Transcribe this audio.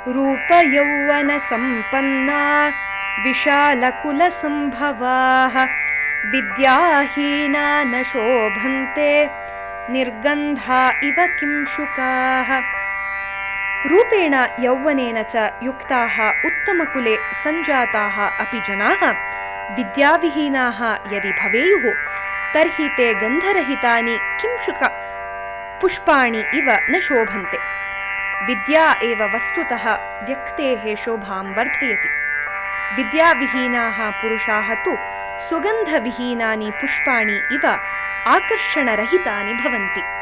रूपयौवनसम्पन्ना विशालकुलसम्भवाः विद्याहीना न शोभन्ते निर्गन्धा इव किंशुकाः। रूपेण यौवनेन च युक्ताः उत्तमकुले सञ्जाताः अपि जनाः विद्याविहीनाः यदि भवेयुः तर्हि ते गन्धरहितानि किंशुकपुष्पाणि इव न शोभन्ते। विद्या एव वस्तुतः व्यक्तेः शोभां वर्धयति। विद्याविहीनाः पुरुषाः तु सुगन्धविहीनानि पुष्पाणि इव आकर्षणरहितानि भवन्ति।